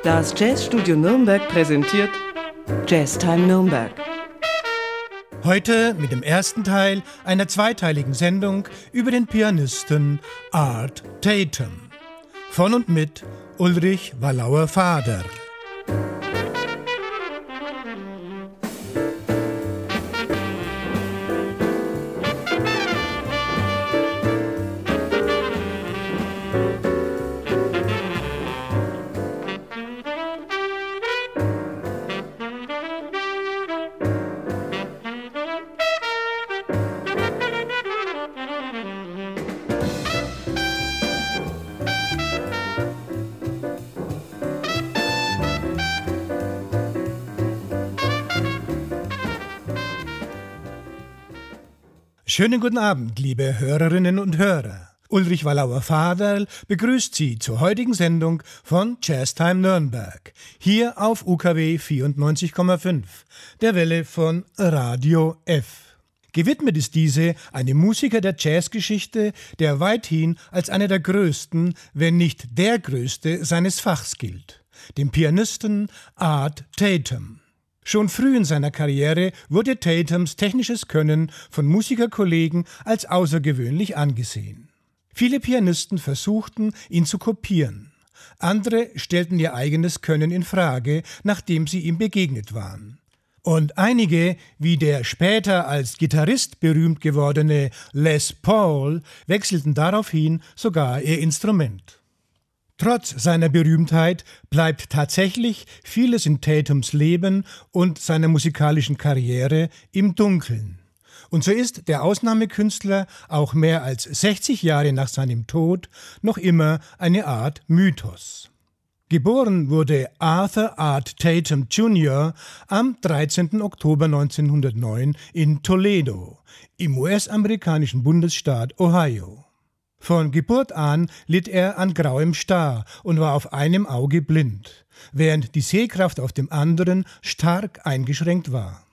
Das Jazzstudio Nürnberg präsentiert Jazztime Nürnberg. Heute mit dem ersten Teil einer zweiteiligen Sendung über den Pianisten Art Tatum. Von und mit Ulrich Wallauer-Fader. Schönen guten Abend, liebe Hörerinnen und Hörer. Ulrich Wallauer-Faderl begrüßt Sie zur heutigen Sendung von Jazztime Nürnberg, hier auf UKW 94,5, der Welle von Radio F. Gewidmet ist diese einem Musiker der Jazzgeschichte, der weithin als einer der größten, wenn nicht der größte seines Fachs gilt, dem Pianisten Art Tatum. Schon früh in seiner Karriere wurde Tatums technisches Können von Musikerkollegen als außergewöhnlich angesehen. Viele Pianisten versuchten, ihn zu kopieren. Andere stellten ihr eigenes Können in Frage, nachdem sie ihm begegnet waren. Und einige, wie der später als Gitarrist berühmt gewordene Les Paul, wechselten daraufhin sogar ihr Instrument. Trotz seiner Berühmtheit bleibt tatsächlich vieles in Tatums Leben und seiner musikalischen Karriere im Dunkeln. Und so ist der Ausnahmekünstler auch mehr als 60 Jahre nach seinem Tod noch immer eine Art Mythos. Geboren wurde Arthur Art Tatum Jr. am 13. Oktober 1909 in Toledo, im US-amerikanischen Bundesstaat Ohio. Von Geburt an litt er an grauem Star und war auf einem Auge blind, während die Sehkraft auf dem anderen stark eingeschränkt war.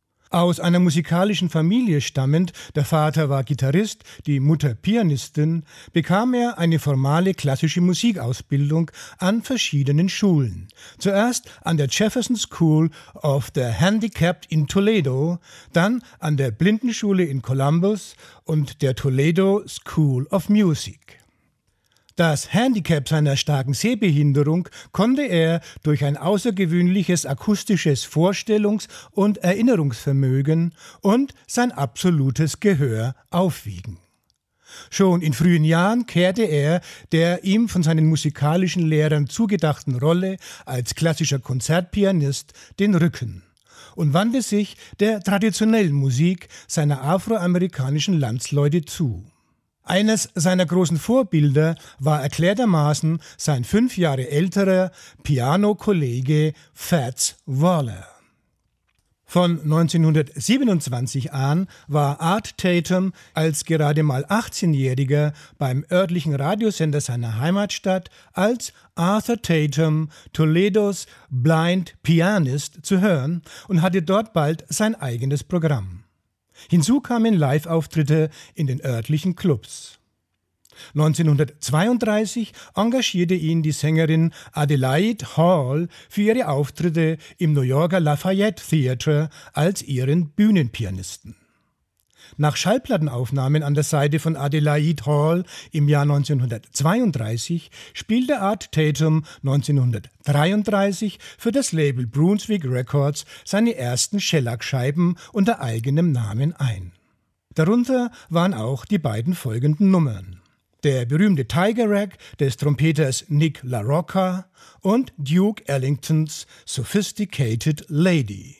Aus einer musikalischen Familie stammend, der Vater war Gitarrist, die Mutter Pianistin, bekam er eine formale klassische Musikausbildung an verschiedenen Schulen. Zuerst an der Jefferson School of the Handicapped in Toledo, dann an der Blindenschule in Columbus und der Toledo School of Music. Das Handicap seiner starken Sehbehinderung konnte er durch ein außergewöhnliches akustisches Vorstellungs- und Erinnerungsvermögen und sein absolutes Gehör aufwiegen. Schon in frühen Jahren kehrte er der ihm von seinen musikalischen Lehrern zugedachten Rolle als klassischer Konzertpianist den Rücken und wandte sich der traditionellen Musik seiner afroamerikanischen Landsleute zu. Eines seiner großen Vorbilder war erklärtermaßen sein 5 Jahre älterer Piano-Kollege Fats Waller. Von 1927 an war Art Tatum als gerade mal 18-Jähriger beim örtlichen Radiosender seiner Heimatstadt als Arthur Tatum, Toledos Blind Pianist, zu hören und hatte dort bald sein eigenes Programm. Hinzu kamen Live-Auftritte in den örtlichen Clubs. 1932 engagierte ihn die Sängerin Adelaide Hall für ihre Auftritte im New Yorker Lafayette Theatre als ihren Bühnenpianisten. Nach Schallplattenaufnahmen an der Seite von Adelaide Hall im Jahr 1932 spielte Art Tatum 1933 für das Label Brunswick Records seine ersten Shellac-Scheiben unter eigenem Namen ein. Darunter waren auch die beiden folgenden Nummern: der berühmte Tiger Rag des Trompeters Nick LaRocca und Duke Ellingtons Sophisticated Lady.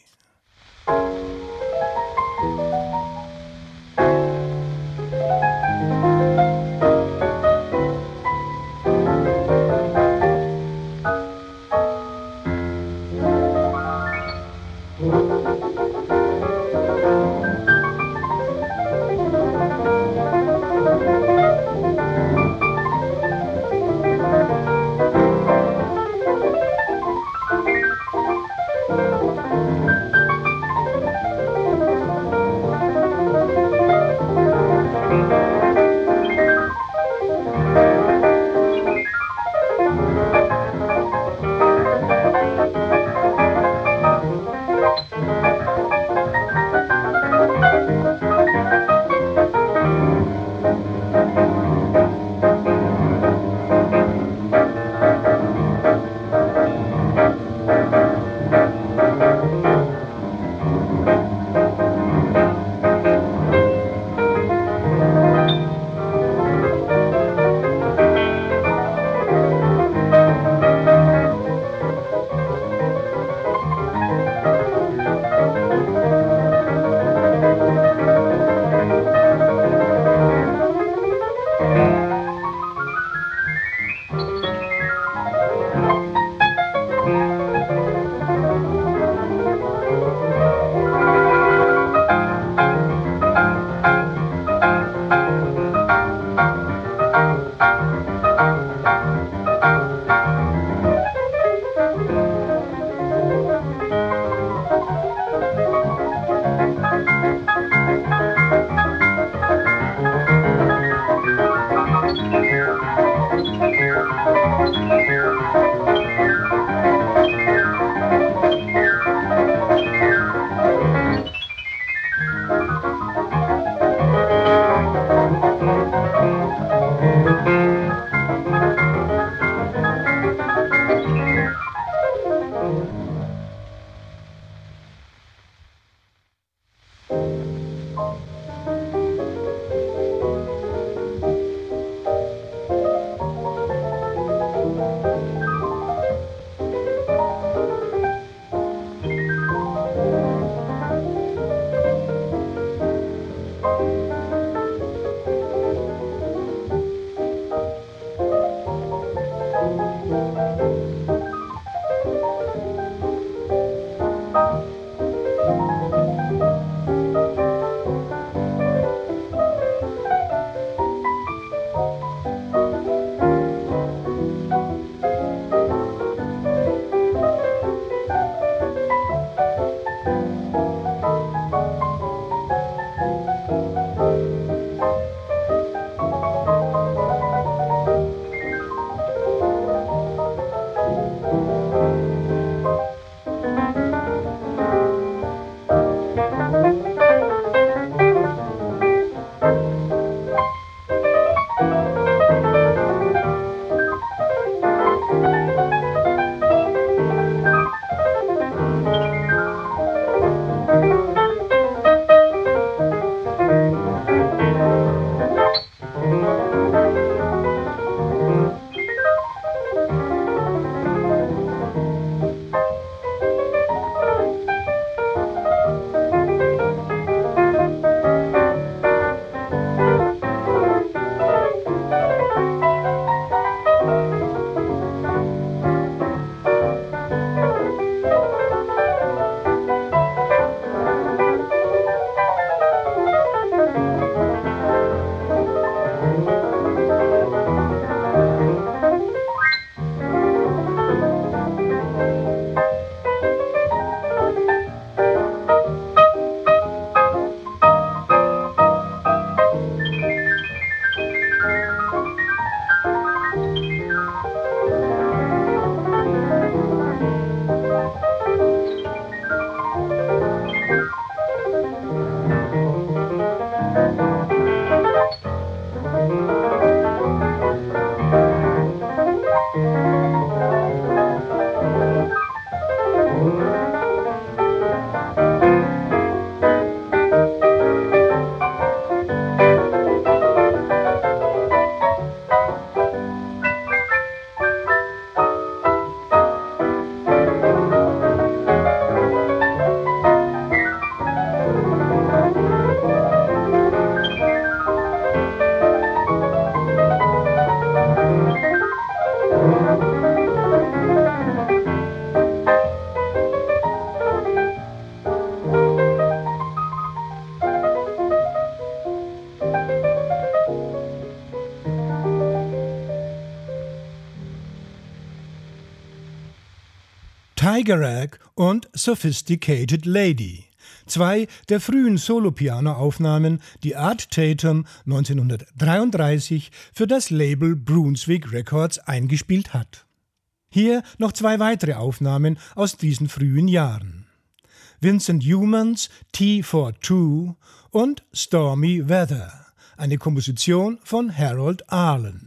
Tiger Rag und Sophisticated Lady. Zwei der frühen Solo-Piano-Aufnahmen, die Art Tatum 1933 für das Label Brunswick Records eingespielt hat. Hier noch zwei weitere Aufnahmen aus diesen frühen Jahren. Vincent Youmans Tea for Two und Stormy Weather, eine Komposition von Harold Arlen.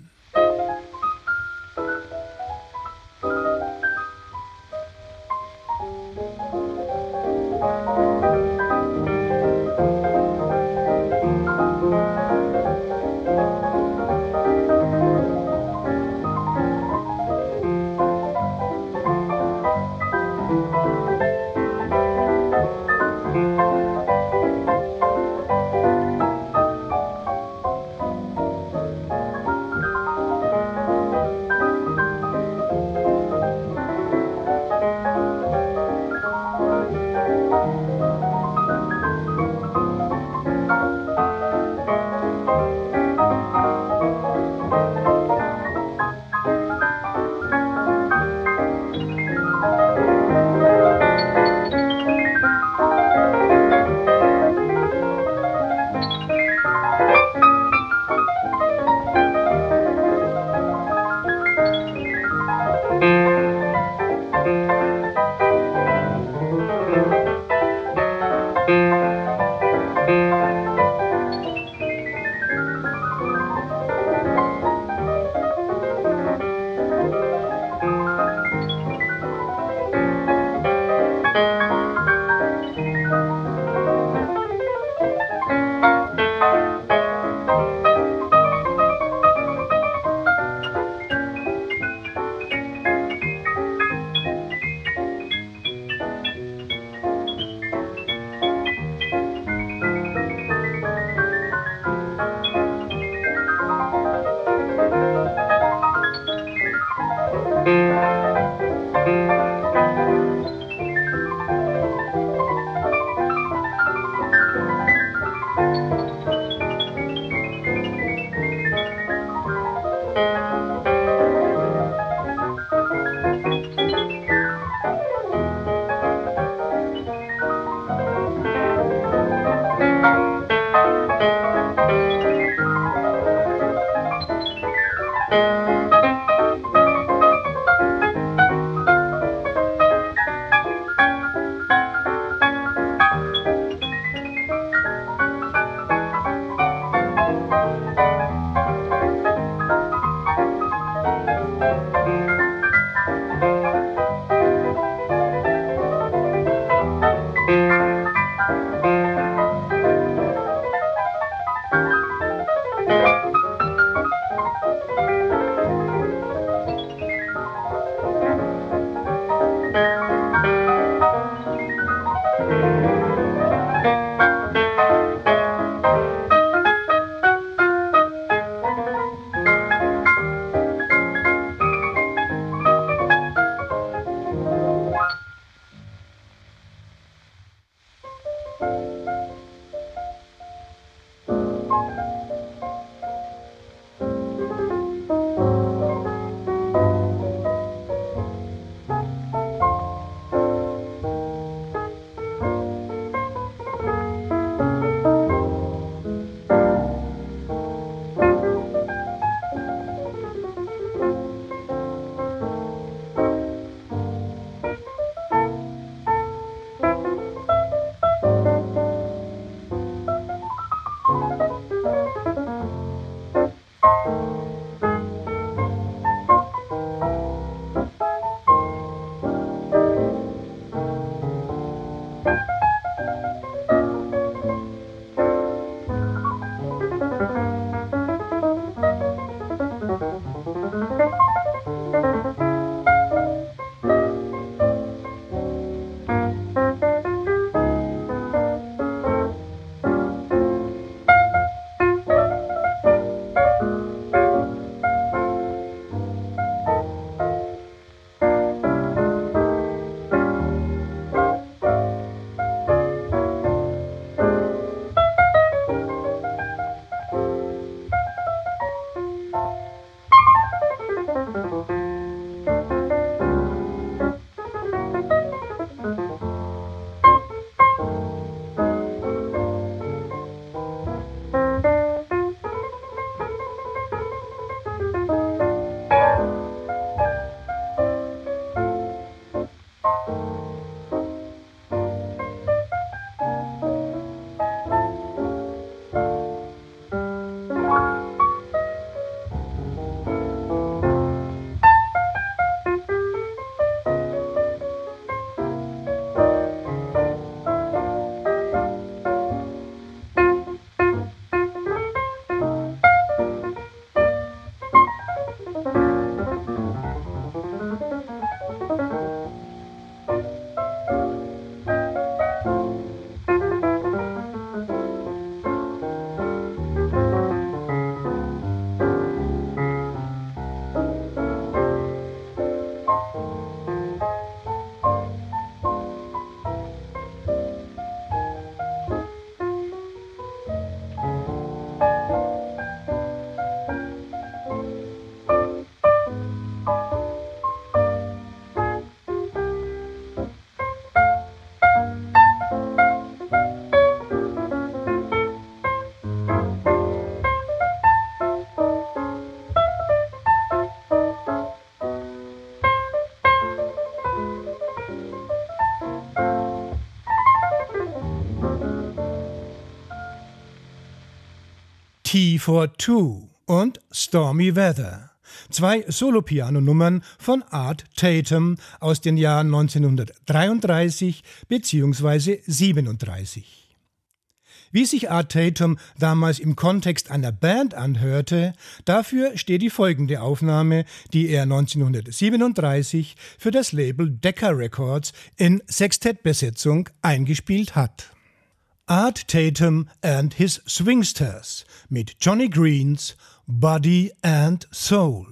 Tea for Two und Stormy Weather. 2 Solopiano-Nummern von Art Tatum aus den Jahren 1933 bzw. 37. Wie sich Art Tatum damals im Kontext einer Band anhörte, dafür steht die folgende Aufnahme, die er 1937 für das Label Decca Records in Sextettbesetzung eingespielt hat. Art Tatum and his Swingsters mit Johnny Greens Body and Soul.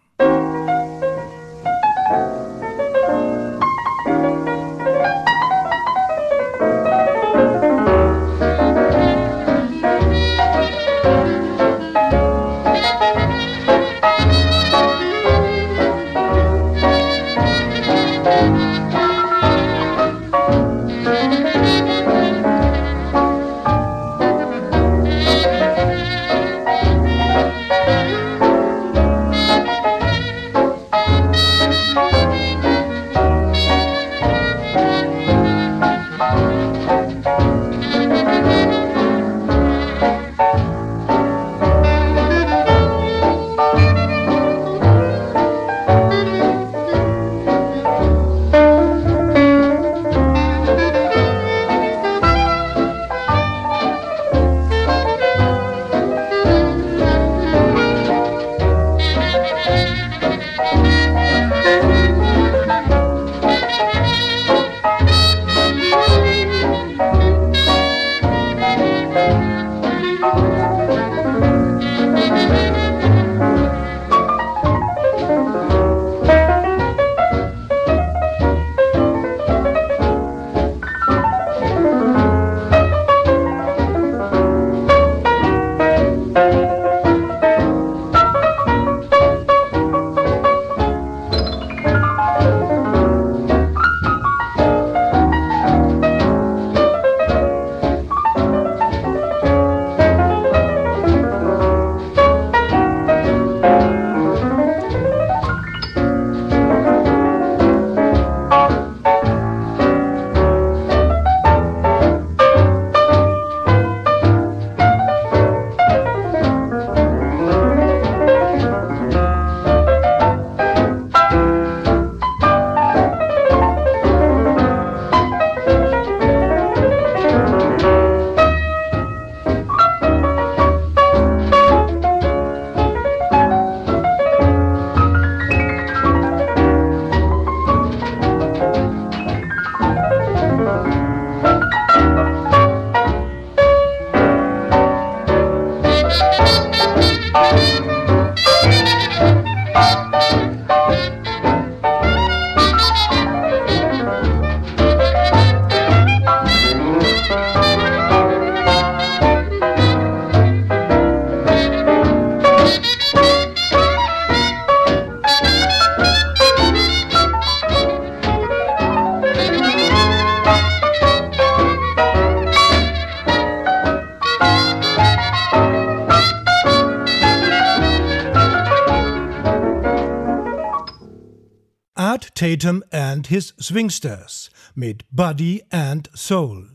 Art Tatum and his Swingsters mit Body and Soul.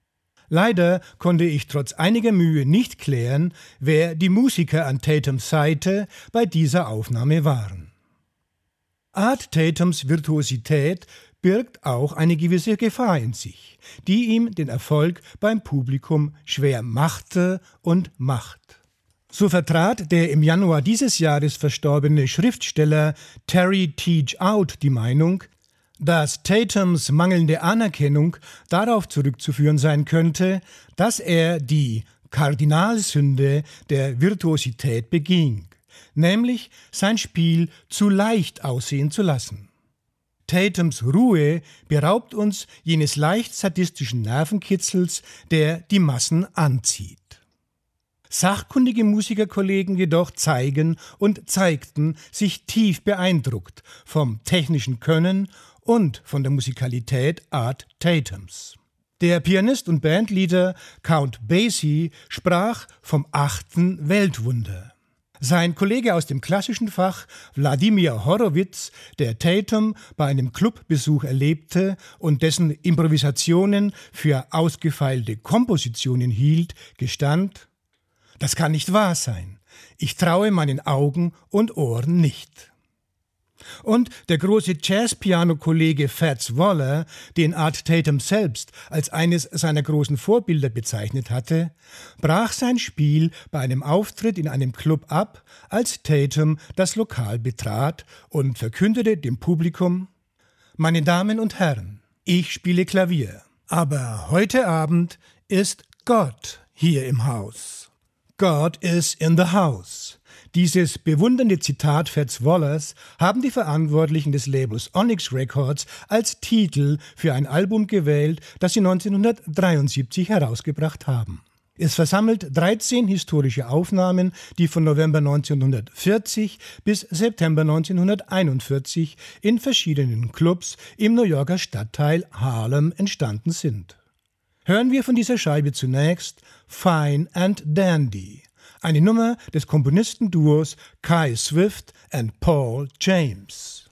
Leider konnte ich trotz einiger Mühe nicht klären, wer die Musiker an Tatums Seite bei dieser Aufnahme waren. Art Tatums Virtuosität birgt auch eine gewisse Gefahr in sich, die ihm den Erfolg beim Publikum schwer machte und macht. So vertrat der im Januar dieses Jahres verstorbene Schriftsteller Terry Teach Out die Meinung, dass Tatums mangelnde Anerkennung darauf zurückzuführen sein könnte, dass er die Kardinalsünde der Virtuosität beging, nämlich sein Spiel zu leicht aussehen zu lassen. Tatums Ruhe beraubt uns jenes leicht sadistischen Nervenkitzels, der die Massen anzieht. Sachkundige Musikerkollegen jedoch zeigen und zeigten sich tief beeindruckt vom technischen Können und von der Musikalität Art Tatums. Der Pianist und Bandleader Count Basie sprach vom 8. Weltwunder. Sein Kollege aus dem klassischen Fach, Wladimir Horowitz, der Tatum bei einem Clubbesuch erlebte und dessen Improvisationen für ausgefeilte Kompositionen hielt, gestand: Das kann nicht wahr sein. Ich traue meinen Augen und Ohren nicht. Und der große Jazz-Piano-Kollege Fats Waller, den Art Tatum selbst als eines seiner großen Vorbilder bezeichnet hatte, brach sein Spiel bei einem Auftritt in einem Club ab, als Tatum das Lokal betrat und verkündete dem Publikum: Meine Damen und Herren, ich spiele Klavier, aber heute Abend ist Gott hier im Haus. God is in the house. Dieses bewundernde Zitat Fats Wallers haben die Verantwortlichen des Labels Onyx Records als Titel für ein Album gewählt, das sie 1973 herausgebracht haben. Es versammelt 13 historische Aufnahmen, die von November 1940 bis September 1941 in verschiedenen Clubs im New Yorker Stadtteil Harlem entstanden sind. Hören wir von dieser Scheibe zunächst Fine and Dandy, eine Nummer des Komponistenduos Kai Swift and Paul James.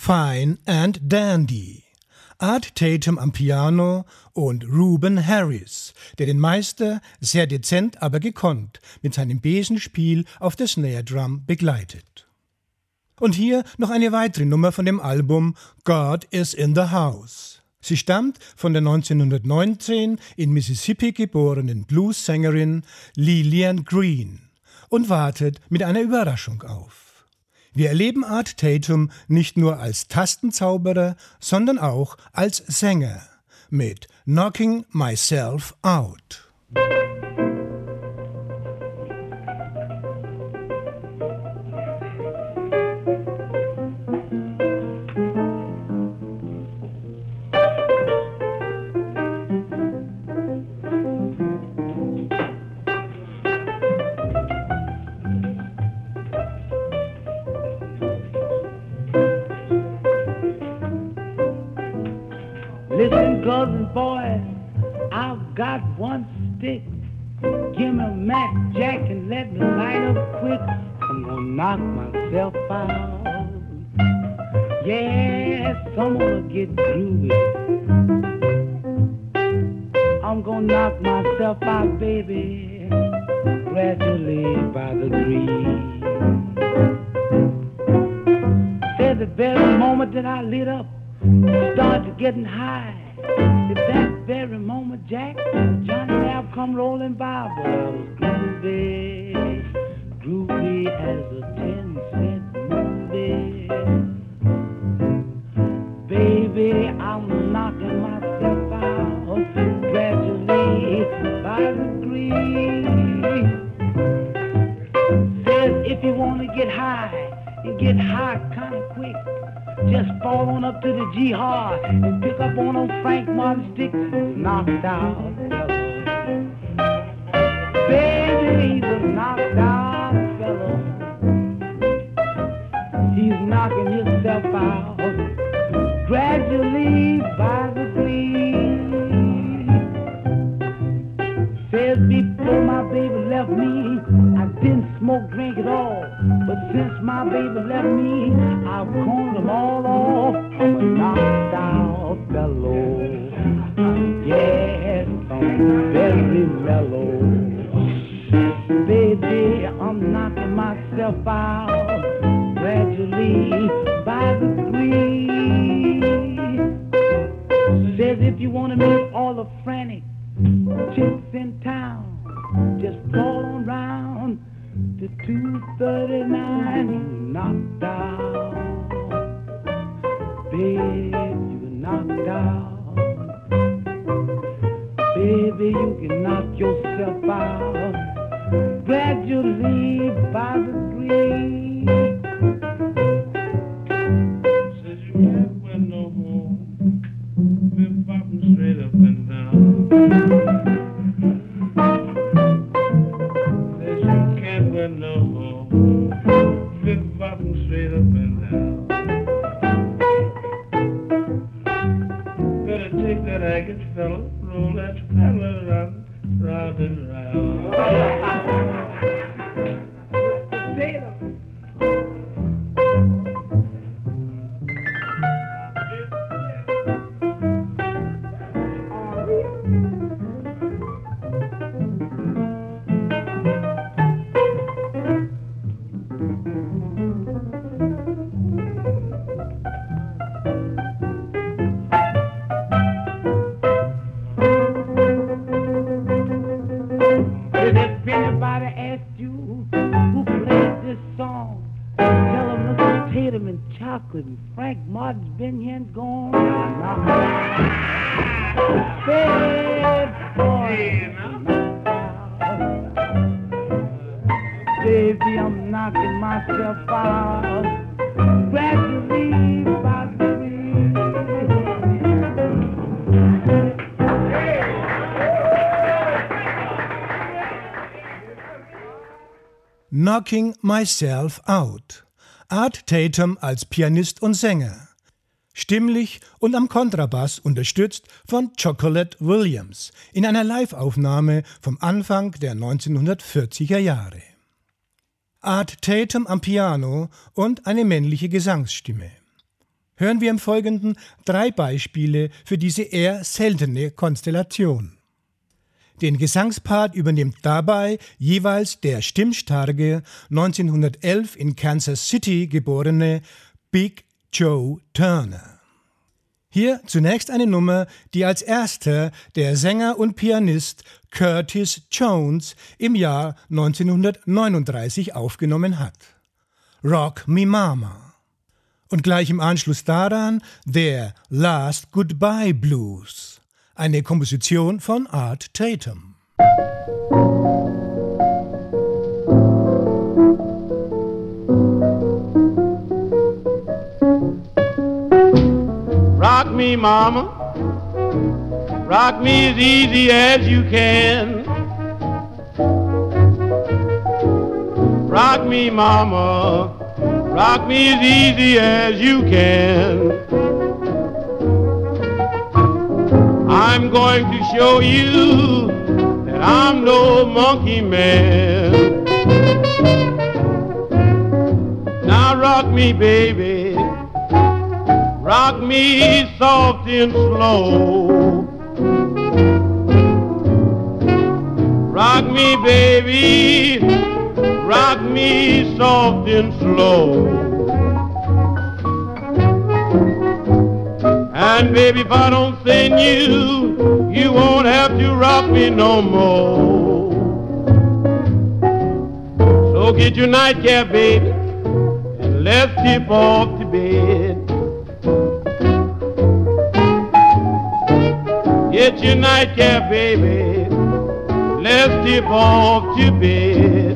Fine and Dandy. Art Tatum am Piano und Reuben Harris, der den Meister sehr dezent, aber gekonnt mit seinem Besenspiel auf der Snare Drum begleitet. Und hier noch eine weitere Nummer von dem Album God is in the House. Sie stammt von der 1919 in Mississippi geborenen Blues-Sängerin Lillian Green und wartet mit einer Überraschung auf. Wir erleben Art Tatum nicht nur als Tastenzauberer, sondern auch als Sänger mit Knocking Myself Out. Listen, cousin boy, I've got one stick. Give me a Mac Jack and let me light up quick. I'm gonna knock myself out. Yes, I'm gonna get groovy. I'm gonna knock myself out, baby, gradually by the degrees. Said the very moment that I lit up, started getting high. At that very moment, Jack, Johnny Depp come rolling by, but I was groovy, groovy as a 10-cent movie. Baby, I'm knocking myself out gradually by degrees. Says if you want to get high, and get high kind of quick, just fall on up to the G-Hard and pick up on them Frank Martin sticks and knocked out. Baby, he's a knocked out fellow. He's knocking himself out gradually by degrees. Says before my baby left me, I didn't smoke, drink at all. But since my baby left me, I've corned them all off. I'm a knocked out fellow. Yes, I'm very mellow. Baby, I'm knocking myself out gradually by degrees. Says if you want to meet all the frantic chicks in town, just call on round to 239, knocked out. Babe, you knocked out. Baby, you can knock yourself out gradually by degrees. Says you can't win no more. Been popping straight up and down. Says you can't win no more. Been popping straight up and down. Better take that agate, fella, roll that pedal around, round and round. And Frank Martin's been here and gone. Bad boy. Baby, I'm knocking myself out gradually by degrees. Knocking Myself Out. Art Tatum als Pianist und Sänger. Stimmlich und am Kontrabass unterstützt von Chocolate Williams in einer Live-Aufnahme vom Anfang der 1940er Jahre. Art Tatum am Piano und eine männliche Gesangsstimme. hören wir im Folgenden 3 Beispiele für diese eher seltene Konstellation. Den Gesangspart übernimmt dabei jeweils der stimmstarke, 1911 in Kansas City geborene Big Joe Turner. Hier zunächst eine Nummer, die als erster der Sänger und Pianist Curtis Jones im Jahr 1939 aufgenommen hat. Rock Me Mama. Und gleich im Anschluss daran der Last Goodbye Blues, eine Komposition von Art Tatum. Rock me, mama, rock me as easy as you can. Rock me, mama, rock me as easy as you can. I'm going to show you that I'm no monkey man. Now rock me, baby, rock me soft and slow. Rock me, baby, rock me soft and slow. And baby, if I don't send you, you won't have to rock me no more. So get your nightcap, baby, and let's tip off to bed. Get your nightcap, baby, let's tip off to bed.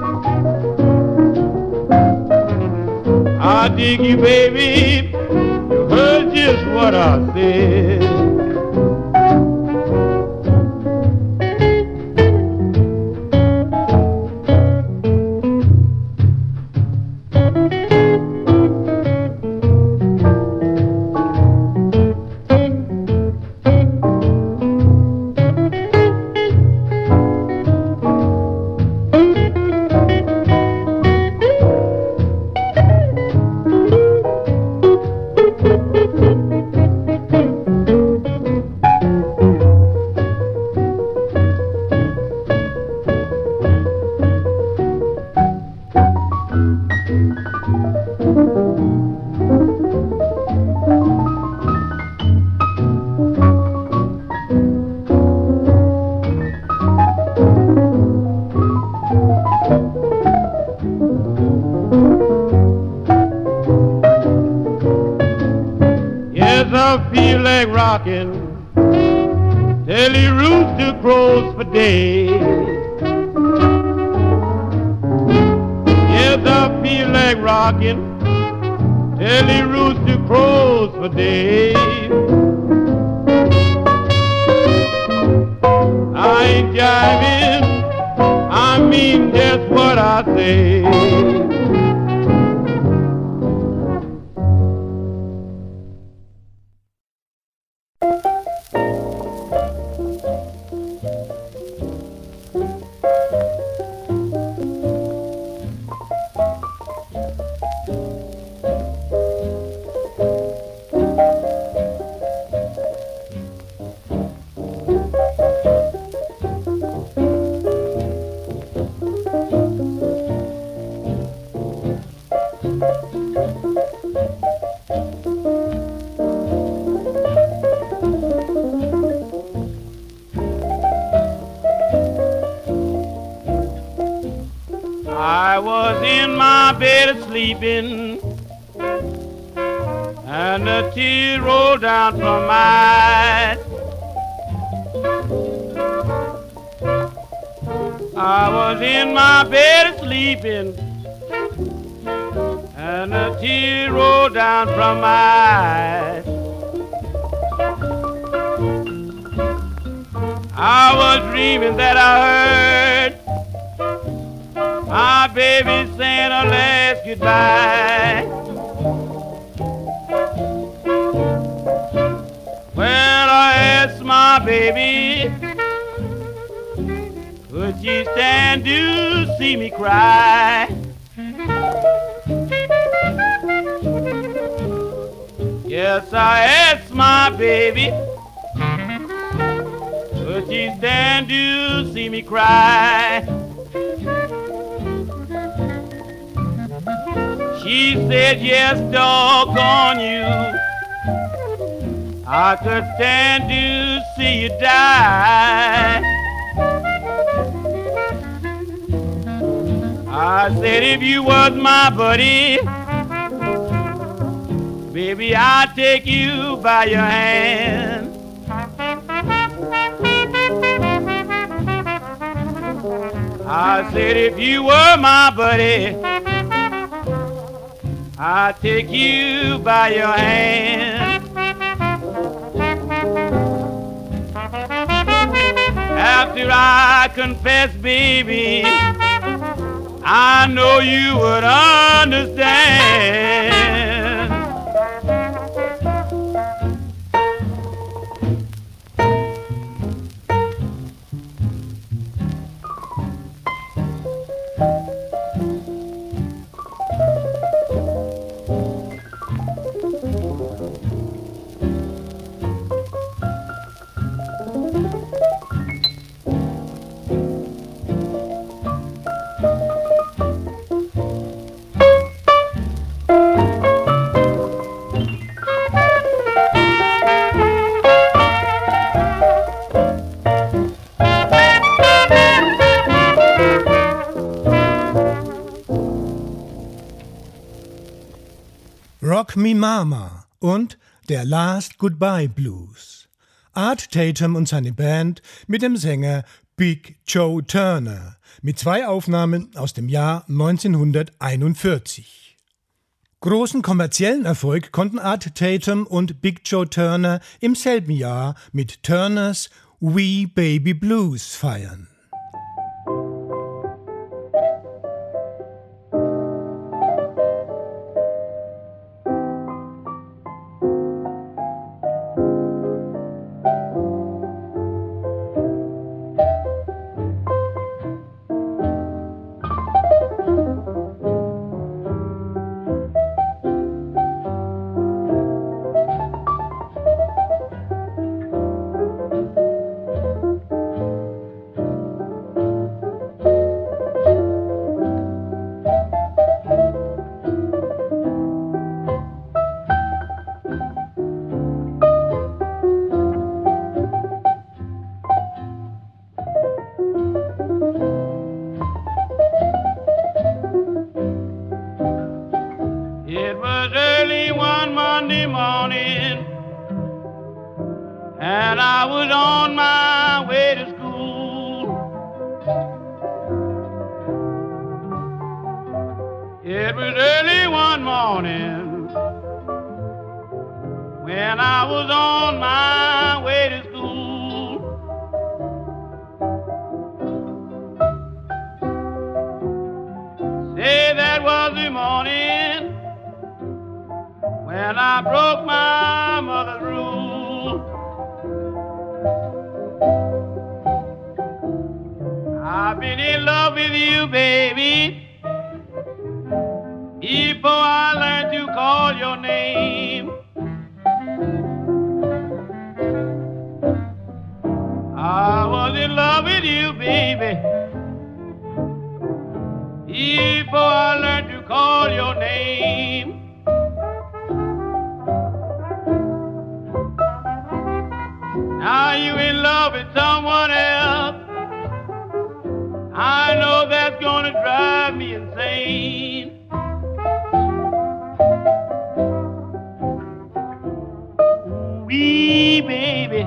I dig you, baby, you heard just what I said. Tell your rooster crows for days. Yes, I feel like rocking. Tell your rooster crows for days. I ain't jiving, I mean just what I say. I was in my bed sleeping, and a tear rolled down from my eyes. I was in my bed sleeping, and a tear rolled down from my eyes. I was dreaming that I heard my baby saying her last goodbye. Well, I asked my baby, could she stand to see me cry? Yes, I asked my baby, would she stand to see me cry? She said, yes, doggone you, I could stand to see you die. I said, if you was my buddy, baby, I'd take you by your hand. I said, if you were my buddy, I'd take you by your hand. After I confess, baby, I know you would understand. Rock Me Mama und der Last Goodbye Blues. Art Tatum und seine Band mit dem Sänger Big Joe Turner mit 2 Aufnahmen aus dem Jahr 1941. Großen kommerziellen Erfolg konnten Art Tatum und Big Joe Turner im selben Jahr mit Turners Wee Baby Blues feiern. And I was on my way to school. It was early one morning when I was on my way to school. Say that was the morning when I broke my mother's rule. I've been in love with you, baby, before I learned to call your name. I was in love with you, baby, before I learned to call your name. Now you in love with someone else. I know that's gonna drive me insane. Wee baby,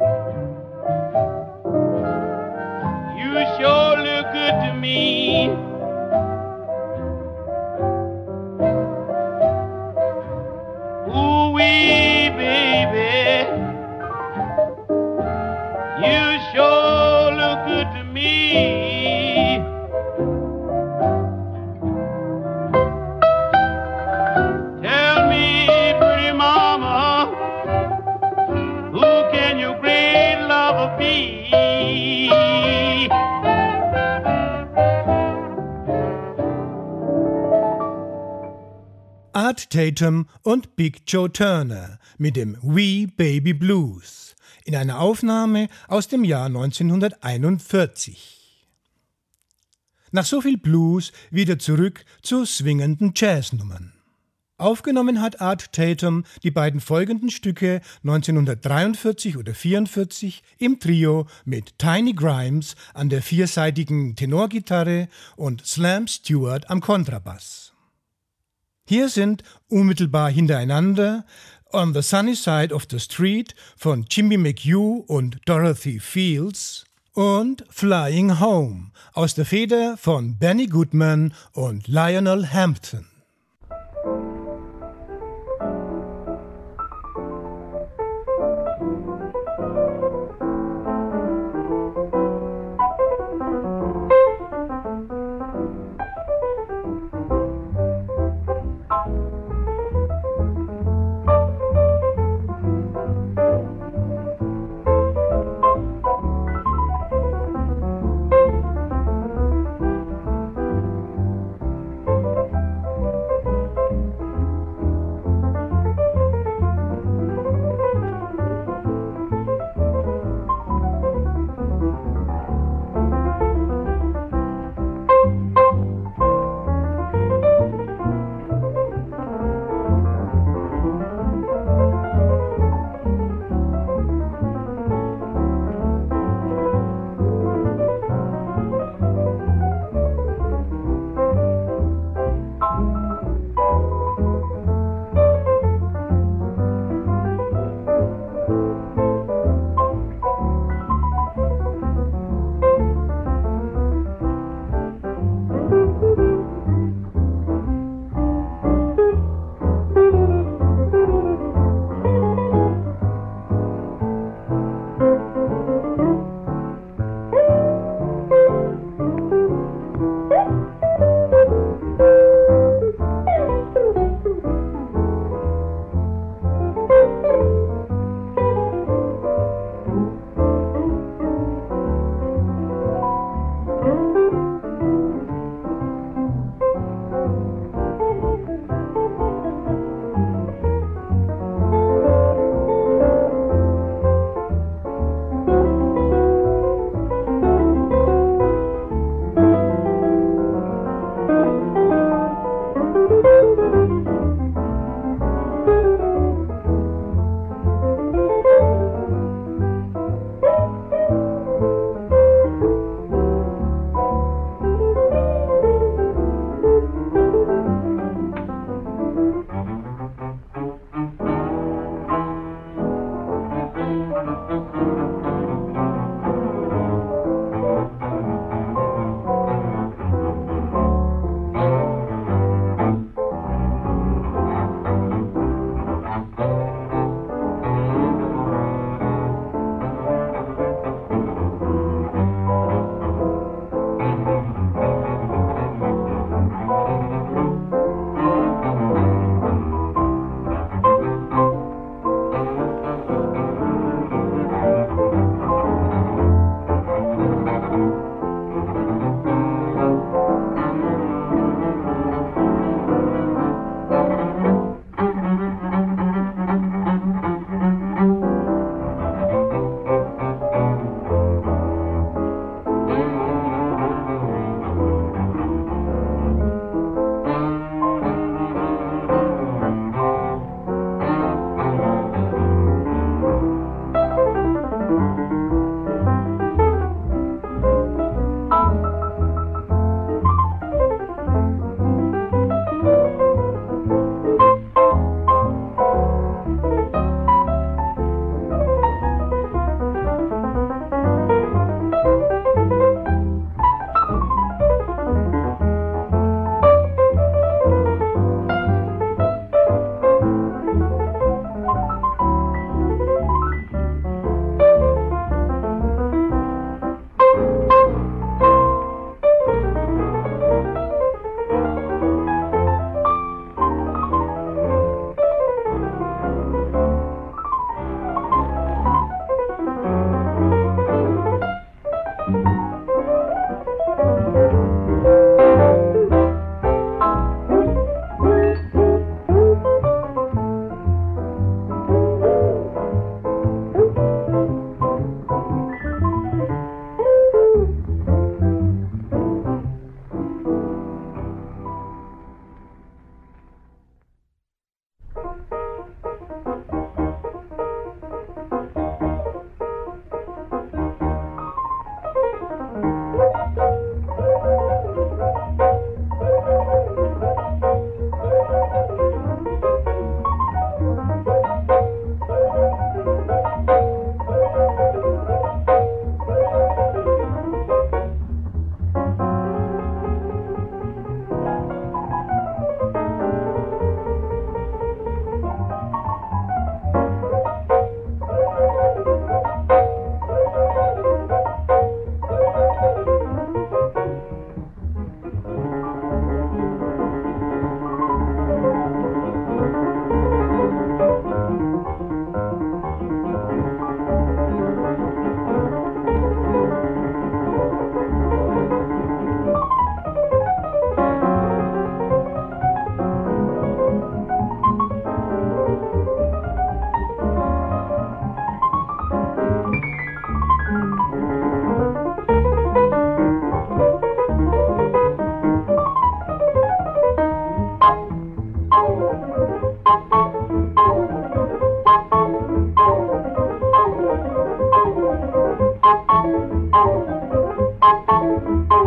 you sure look good to me. Ooh wee baby, you sure look good to me. Tell me, pretty mama, who can you Art Tatum und Big Joe Turner mit dem Wee Baby Blues in einer Aufnahme aus dem Jahr 1941. Nach so viel Blues wieder zurück zu swingenden Jazznummern. Aufgenommen hat Art Tatum die beiden folgenden Stücke 1943 oder 1944 im Trio mit Tiny Grimes an der viersaitigen Tenorgitarre und Slam Stewart am Kontrabass. Hier sind unmittelbar hintereinander On the Sunny Side of the Street von Jimmy McHugh und Dorothy Fields und Flying Home aus der Feder von Benny Goodman und Lionel Hampton.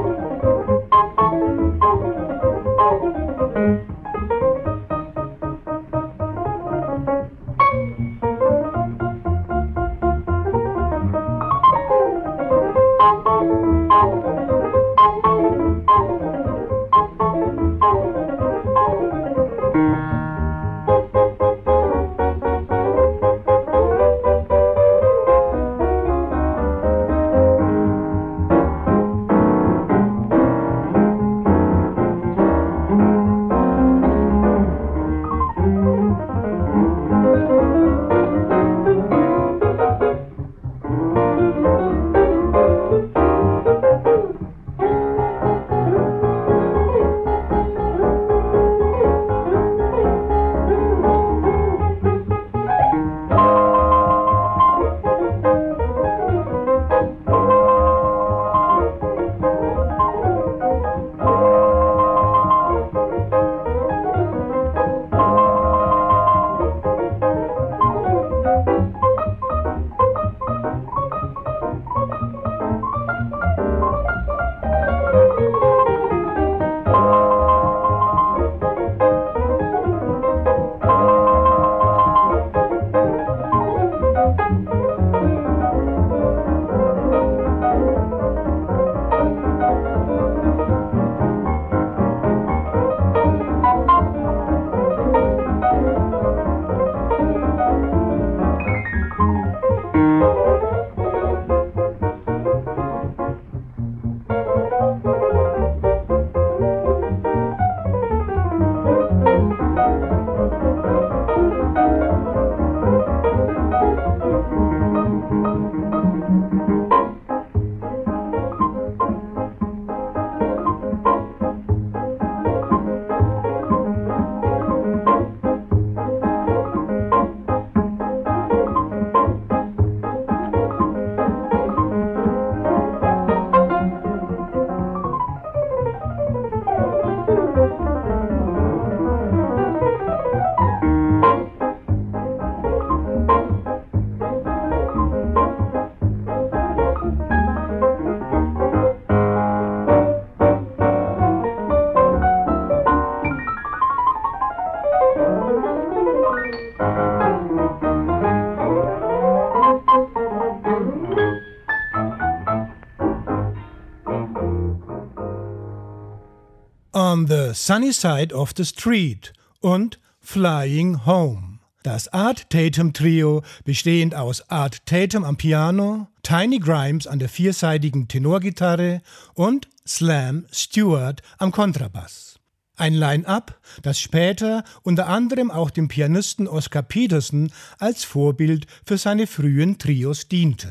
On the Sunny Side of the Street und Flying Home. Das Art Tatum Trio, bestehend aus Art Tatum am Piano, Tiny Grimes an der vierseitigen Tenorgitarre und Slam Stewart am Kontrabass. Ein Line-up, das später unter anderem auch dem Pianisten Oscar Peterson als Vorbild für seine frühen Trios diente.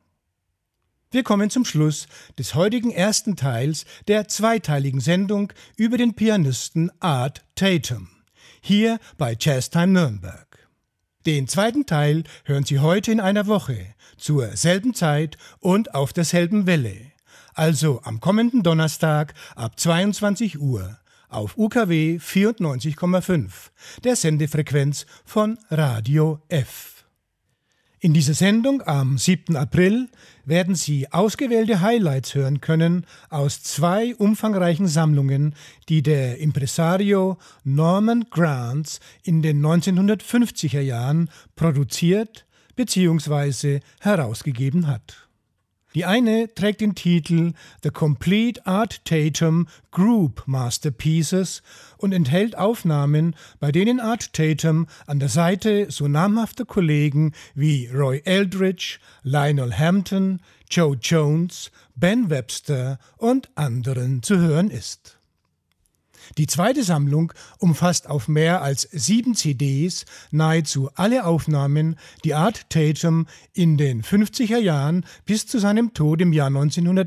Wir kommen zum Schluss des heutigen ersten Teils der zweiteiligen Sendung über den Pianisten Art Tatum, hier bei Jazztime Nürnberg. Den zweiten Teil hören Sie heute in einer Woche, zur selben Zeit und auf derselben Welle, also am kommenden Donnerstag ab 22 Uhr auf UKW 94,5, der Sendefrequenz von Radio F. In dieser Sendung am 7. April werden Sie ausgewählte Highlights hören können aus 2 umfangreichen Sammlungen, die der Impresario Norman Granz in den 1950er Jahren produziert bzw. herausgegeben hat. Die eine trägt den Titel The Complete Art Tatum Group Masterpieces und enthält Aufnahmen, bei denen Art Tatum an der Seite so namhafter Kollegen wie Roy Eldridge, Lionel Hampton, Joe Jones, Ben Webster und anderen zu hören ist. Die zweite Sammlung umfasst auf mehr als 7 CDs nahezu alle Aufnahmen, die Art Tatum in den 50er Jahren bis zu seinem Tod im Jahr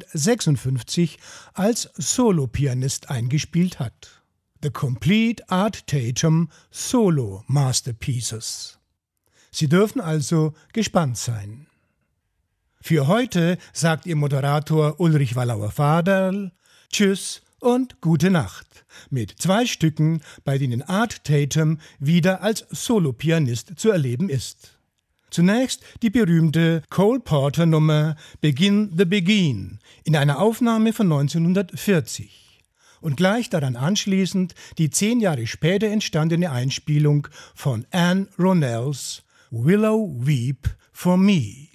1956 als Solopianist eingespielt hat. The Complete Art Tatum Solo Masterpieces. Sie dürfen also gespannt sein. Für heute sagt Ihr Moderator Ulrich Wallauer-Faderl Tschüss und gute Nacht mit 2 Stücken, bei denen Art Tatum wieder als Solopianist zu erleben ist. Zunächst die berühmte Cole Porter Nummer Begin the Begin in einer Aufnahme von 1940 und gleich daran anschließend die 10 Jahre später entstandene Einspielung von Anne Ronells Willow Weep for Me.